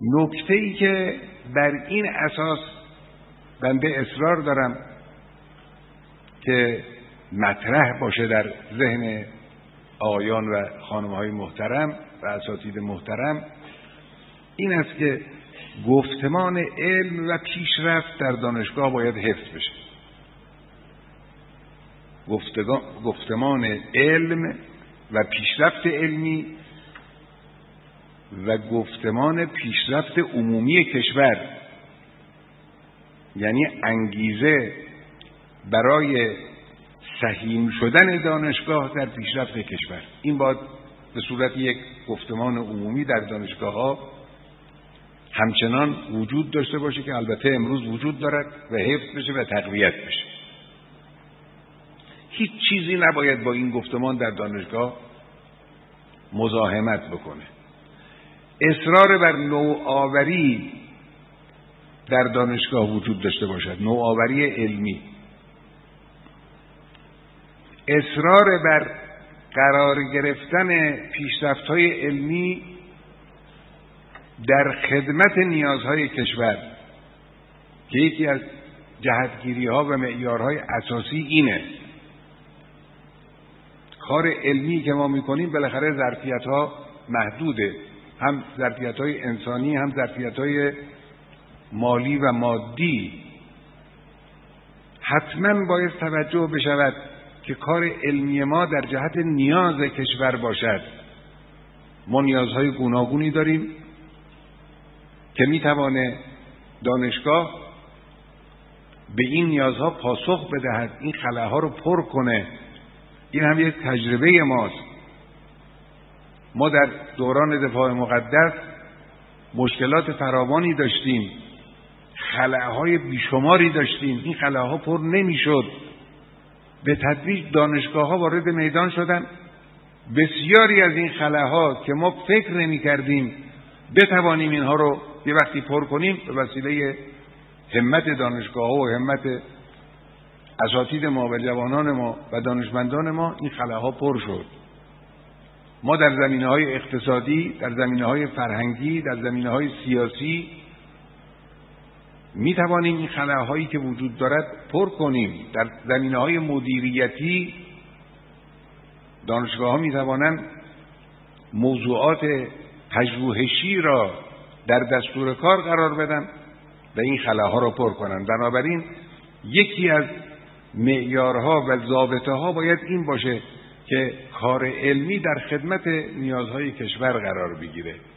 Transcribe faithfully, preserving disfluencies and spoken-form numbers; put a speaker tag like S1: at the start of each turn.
S1: نکته‌ای که بر این اساس بنده اصرار دارم که مطرح باشه در ذهن آقایان و خانم‌های محترم و اساتید محترم، این است که گفتمان علم و پیشرفت در دانشگاه باید حفظ بشه. گفتمان علم و پیشرفت علمی و گفتمان پیشرفت عمومی کشور، یعنی انگیزه برای سهیم شدن دانشگاه در پیشرفت کشور، این باید به صورت یک گفتمان عمومی در دانشگاه ها همچنان وجود داشته باشه که البته امروز وجود دارد و حفظ بشه و تقویت بشه. هیچ چیزی نباید با این گفتمان در دانشگاه مزاحمت بکنه. اصرار بر نوآوری در دانشگاه وجود داشته باشد، نوآوری علمی، اصرار بر قرار گرفتن پیشرفت‌های علمی در خدمت نیازهای کشور که یکی از جهتگیری‌ها و معیارهای اساسی اینه. کار علمی که ما می‌کنیم بالاخره ظرفیت‌ها محدوده، هم ظرفیت‌های انسانی هم ظرفیت‌های مالی و مادی. حتما باید توجه بشود که کار علمی ما در جهت نیاز کشور باشد. ما نیازهای گوناگونی داریم که میتوانه دانشگاه به این نیازها پاسخ بدهد، این خلاها رو پر کنه. این هم یک تجربه ماست. ما در دوران دفاع مقدس مشکلات فراوانی داشتیم، خلاهای بیشماری داشتیم، این خلاها پر نمیشد. به تدریج دانشگاه ها وارد میدان شدن، بسیاری از این خلاها که ما فکر نمی کردیم بتوانیم اینها رو یه وقتی پر کنیم، به وسیله همت دانشگاه ها و همت اساتید ما و جوانان ما و دانشمندان ما این خلاها پر شد. ما در زمینه‌های اقتصادی، در زمینه‌های فرهنگی، در زمینه‌های سیاسی می توانیم این خلاهایی که وجود دارد پر کنیم. در زمینه‌های مدیریتی دانشگاه‌ها می توانند موضوعات پژوهشی را در دستور کار قرار بدن و این خلاها را پر کنند. بنابراین یکی از معیارها و ضابطه‌ها باید این باشه که کار علمی در خدمت نیازهای کشور قرار بگیره.